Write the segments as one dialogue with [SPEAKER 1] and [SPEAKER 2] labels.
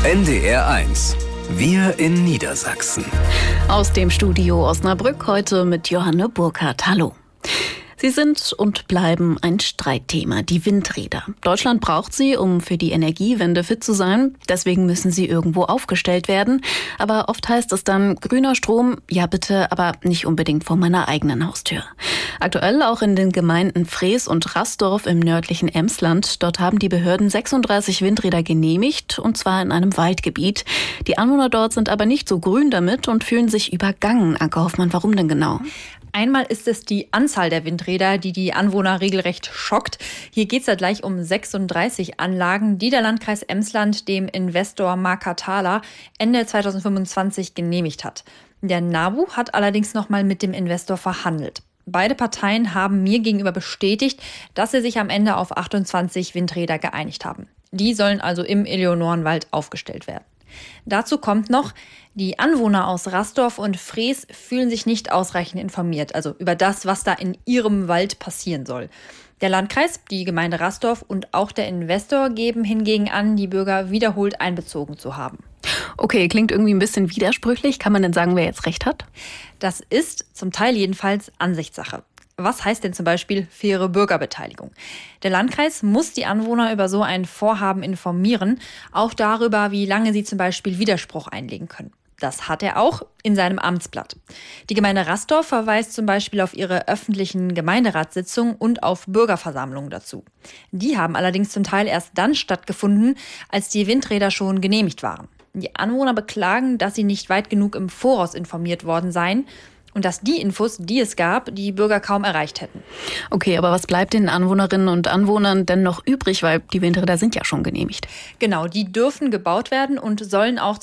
[SPEAKER 1] NDR1. Wir in Niedersachsen.
[SPEAKER 2] Aus dem Studio Osnabrück heute mit Johanne Burkhardt. Hallo. Sie sind und bleiben ein Streitthema, die Windräder. Deutschland braucht sie, um für die Energiewende fit zu sein. Deswegen müssen sie irgendwo aufgestellt werden. Aber oft heißt es dann, grüner Strom, ja bitte, aber nicht unbedingt vor meiner eigenen Haustür. Aktuell auch in den Gemeinden Frees und Rastorf im nördlichen Emsland. Dort haben die Behörden 36 Windräder genehmigt, und zwar in einem Waldgebiet. Die Anwohner dort sind aber nicht so grün damit und fühlen sich übergangen. Anke Hoffmann, warum denn genau?
[SPEAKER 3] Einmal ist es die Anzahl der Windräder, die die Anwohner regelrecht schockt. Hier geht es ja gleich um 36 Anlagen, die der Landkreis Emsland dem Investor Makatala Ende 2025 genehmigt hat. Der NABU hat allerdings nochmal mit dem Investor verhandelt. Beide Parteien haben mir gegenüber bestätigt, dass sie sich am Ende auf 28 Windräder geeinigt haben. Die sollen also im Eleonorenwald aufgestellt werden. Dazu kommt noch, die Anwohner aus Rastorf und Frees fühlen sich nicht ausreichend informiert, also über das, was da in ihrem Wald passieren soll. Der Landkreis, die Gemeinde Rastorf und auch der Investor geben hingegen an, die Bürger wiederholt einbezogen zu haben.
[SPEAKER 2] Okay, klingt irgendwie ein bisschen widersprüchlich. Kann man denn sagen, wer jetzt recht hat?
[SPEAKER 3] Das ist zum Teil jedenfalls Ansichtssache. Was heißt denn zum Beispiel faire Bürgerbeteiligung? Der Landkreis muss die Anwohner über so ein Vorhaben informieren, auch darüber, wie lange sie zum Beispiel Widerspruch einlegen können. Das hat er auch in seinem Amtsblatt. Die Gemeinde Rastorf verweist zum Beispiel auf ihre öffentlichen Gemeinderatssitzungen und auf Bürgerversammlungen dazu. Die haben allerdings zum Teil erst dann stattgefunden, als die Windräder schon genehmigt waren. Die Anwohner beklagen, dass sie nicht weit genug im Voraus informiert worden seien und dass die Infos, die es gab, die Bürger kaum erreicht hätten.
[SPEAKER 2] Okay, aber was bleibt den Anwohnerinnen und Anwohnern denn noch übrig, weil die Windräder sind ja schon genehmigt?
[SPEAKER 3] Genau, die dürfen gebaut werden und sollen auch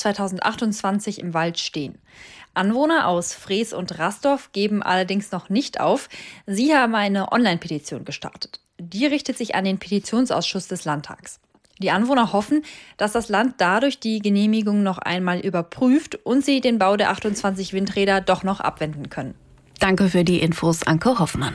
[SPEAKER 3] 2028 im Wald stehen. Anwohner aus Frees und Rastorf geben allerdings noch nicht auf. Sie haben eine Online-Petition gestartet. Die richtet sich an den Petitionsausschuss des Landtags. Die Anwohner hoffen, dass das Land dadurch die Genehmigung noch einmal überprüft und sie den Bau der 28 Windräder doch noch abwenden können.
[SPEAKER 2] Danke für die Infos, Anke Hoffmann.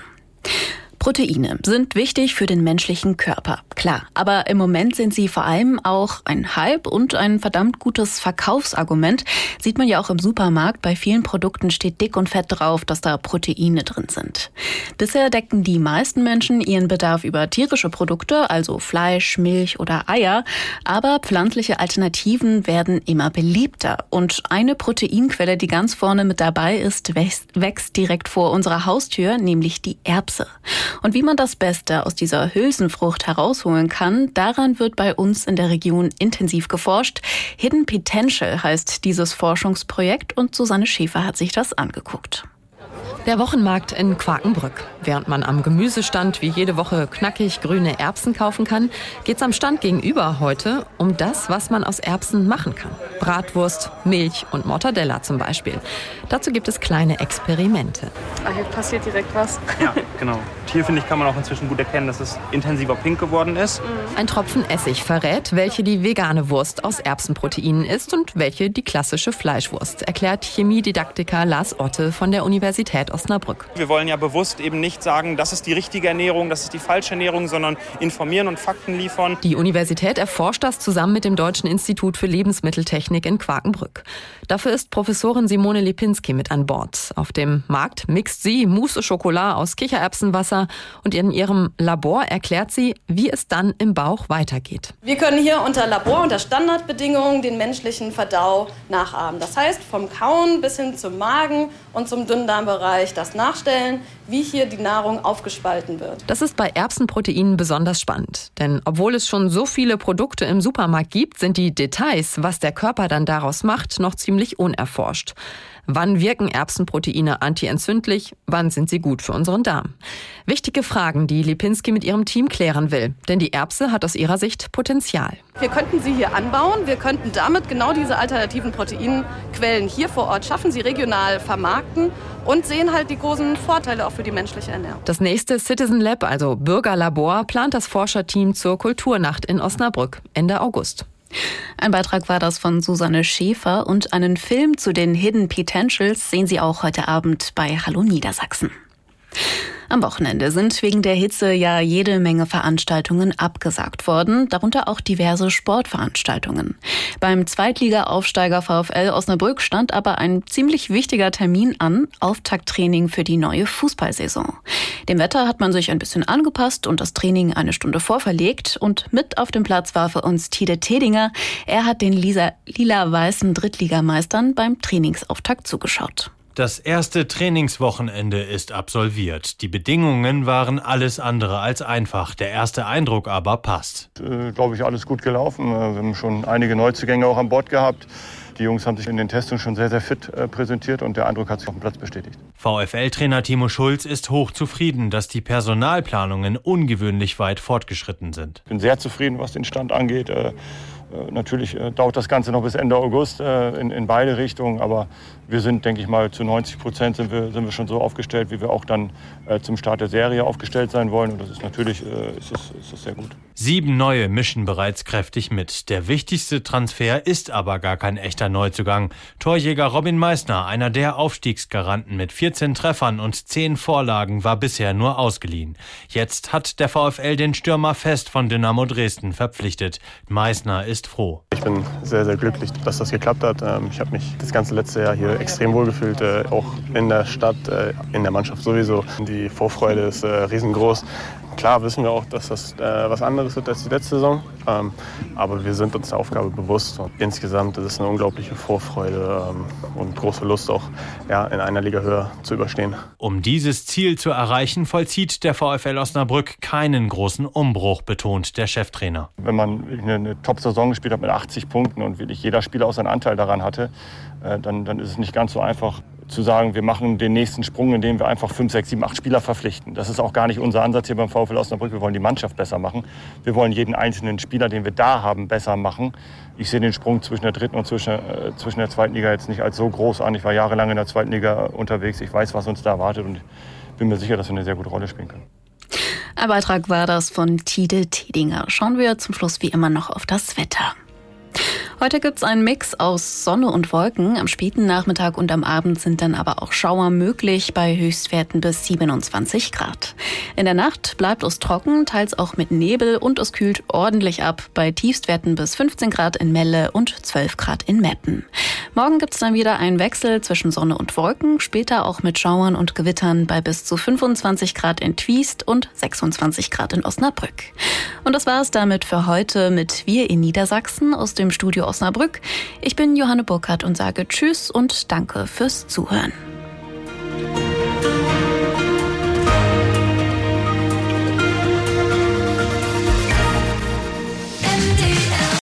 [SPEAKER 2] Proteine sind wichtig für den menschlichen Körper, klar. Aber im Moment sind sie vor allem auch ein Hype und ein verdammt gutes Verkaufsargument. Sieht man ja auch im Supermarkt. Bei vielen Produkten steht dick und fett drauf, dass da Proteine drin sind. Bisher deckten die meisten Menschen ihren Bedarf über tierische Produkte, also Fleisch, Milch oder Eier. Aber pflanzliche Alternativen werden immer beliebter. Und eine Proteinquelle, die ganz vorne mit dabei ist, wächst direkt vor unserer Haustür, nämlich die Erbse. Und wie man das Beste aus dieser Hülsenfrucht herausholen kann, daran wird bei uns in der Region intensiv geforscht. Hidden Potential heißt dieses Forschungsprojekt und Susanne Schäfer hat sich das angeguckt.
[SPEAKER 4] Der Wochenmarkt in Quakenbrück. Während man am Gemüsestand wie jede Woche knackig grüne Erbsen kaufen kann, geht's am Stand gegenüber heute um das, was man aus Erbsen machen kann. Bratwurst, Milch und Mortadella zum Beispiel. Dazu gibt es kleine Experimente.
[SPEAKER 5] Hier passiert direkt was.
[SPEAKER 6] Ja, genau. Hier, finde ich, kann man auch inzwischen gut erkennen, dass es intensiver pink geworden ist.
[SPEAKER 4] Ein Tropfen Essig verrät, welche die vegane Wurst aus Erbsenproteinen ist und welche die klassische Fleischwurst, erklärt Chemiedidaktiker Lars Otte von der Universität Osnabrück.
[SPEAKER 6] Wir wollen ja bewusst eben nicht sagen, das ist die richtige Ernährung, das ist die falsche Ernährung, sondern informieren und Fakten liefern.
[SPEAKER 4] Die Universität erforscht das zusammen mit dem Deutschen Institut für Lebensmitteltechnik in Quakenbrück. Dafür ist Professorin Simone Lipinski mit an Bord. Auf dem Markt mixt sie Mousse Schokolade aus Kichererbsenwasser und in ihrem Labor erklärt sie, wie es dann im Bauch weitergeht.
[SPEAKER 7] Wir können hier unter Standardbedingungen den menschlichen Verdau nachahmen. Das heißt, vom Kauen bis hin zum Magen und zum Dünndarmbereich das Nachstellen, wie hier die Nahrung aufgespalten wird.
[SPEAKER 4] Das ist bei Erbsenproteinen besonders spannend. Denn obwohl es schon so viele Produkte im Supermarkt gibt, sind die Details, was der Körper dann daraus macht, noch ziemlich unerforscht. Wann wirken Erbsenproteine antientzündlich? Wann sind sie gut für unseren Darm? Wichtige Fragen, die Lipinski mit ihrem Team klären will. Denn die Erbse hat aus ihrer Sicht Potenzial.
[SPEAKER 7] Wir könnten sie hier anbauen. Wir könnten damit genau diese alternativen Proteinquellen hier vor Ort schaffen, sie regional vermarkten und sehen halt die großen Vorteile auch für die menschliche Ernährung.
[SPEAKER 4] Das nächste Citizen Lab, also Bürgerlabor, plant das Forscherteam zur Kulturnacht in Osnabrück Ende August.
[SPEAKER 2] Ein Beitrag war das von Susanne Schäfer und einen Film zu den Hidden Potentials sehen Sie auch heute Abend bei Hallo Niedersachsen. Am Wochenende sind wegen der Hitze ja jede Menge Veranstaltungen abgesagt worden, darunter auch diverse Sportveranstaltungen. Beim Zweitliga-Aufsteiger VfL Osnabrück stand aber ein ziemlich wichtiger Termin an, Auftakttraining für die neue Fußballsaison. Dem Wetter hat man sich ein bisschen angepasst und das Training eine Stunde vorverlegt. Und mit auf dem Platz war für uns Tide Tedinger. Er hat den lila-weißen Drittligameistern beim Trainingsauftakt zugeschaut.
[SPEAKER 8] Das erste Trainingswochenende ist absolviert. Die Bedingungen waren alles andere als einfach. Der erste Eindruck aber passt.
[SPEAKER 9] Glaube ich, alles gut gelaufen. Wir haben schon einige Neuzugänge auch an Bord gehabt. Die Jungs haben sich in den Testungen schon sehr, sehr fit präsentiert und der Eindruck hat sich auf dem Platz bestätigt.
[SPEAKER 8] VfL-Trainer Timo Schulz ist hochzufrieden, dass die Personalplanungen ungewöhnlich weit fortgeschritten sind.
[SPEAKER 9] Ich bin sehr zufrieden, was den Stand angeht. Natürlich dauert das Ganze noch bis Ende August in beide Richtungen, aber wir sind, denke ich mal, zu 90% sind wir schon so aufgestellt, wie wir auch dann zum Start der Serie aufgestellt sein wollen. Und das ist natürlich ist das sehr gut.
[SPEAKER 8] 7 neue mischen bereits kräftig mit. Der wichtigste Transfer ist aber gar kein echter Neuzugang. Torjäger Robin Meissner, einer der Aufstiegsgaranten mit 14 Treffern und 10 Vorlagen, war bisher nur ausgeliehen. Jetzt hat der VfL den Stürmer Fest von Dynamo Dresden verpflichtet. Meissner ist froh.
[SPEAKER 10] Ich bin sehr, sehr glücklich, dass das geklappt hat. Ich habe mich das ganze letzte Jahr hier extrem wohl gefühlt, auch in der Stadt, in der Mannschaft sowieso. Die Vorfreude ist riesengroß. Klar wissen wir auch, dass das was anderes wird als die letzte Saison, aber wir sind uns der Aufgabe bewusst. Und insgesamt ist es eine unglaubliche Vorfreude und große Lust auch in einer Liga höher zu überstehen.
[SPEAKER 8] Um dieses Ziel zu erreichen, vollzieht der VfL Osnabrück keinen großen Umbruch, betont der Cheftrainer.
[SPEAKER 9] Wenn man eine Top-Saison gespielt hat mit 80 Punkten und wirklich jeder Spieler auch seinen Anteil daran hatte, dann ist es nicht ganz so einfach zu sagen, wir machen den nächsten Sprung, indem wir einfach 5, 6, 7, 8 Spieler verpflichten. Das ist auch gar nicht unser Ansatz hier beim VfL Osnabrück. Wir wollen die Mannschaft besser machen. Wir wollen jeden einzelnen Spieler, den wir da haben, besser machen. Ich sehe den Sprung zwischen der dritten und zwischen der zweiten Liga jetzt nicht als so groß an. Ich war jahrelang in der zweiten Liga unterwegs. Ich weiß, was uns da erwartet und bin mir sicher, dass wir eine sehr gute Rolle spielen können.
[SPEAKER 2] Ein Beitrag war das von Tide Tedinger. Schauen wir zum Schluss wie immer noch auf das Wetter. Heute gibt's einen Mix aus Sonne und Wolken. Am späten Nachmittag und am Abend sind dann aber auch Schauer möglich bei Höchstwerten bis 27 Grad. In der Nacht bleibt es trocken, teils auch mit Nebel und es kühlt ordentlich ab bei Tiefstwerten bis 15 Grad in Melle und 12 Grad in Meppen. Morgen gibt's dann wieder einen Wechsel zwischen Sonne und Wolken, später auch mit Schauern und Gewittern bei bis zu 25 Grad in Twiest und 26 Grad in Osnabrück. Und das war es damit für heute mit Wir in Niedersachsen aus dem Studio Osnabrück. Ich bin Johanne Burkhardt und sage Tschüss und danke fürs Zuhören.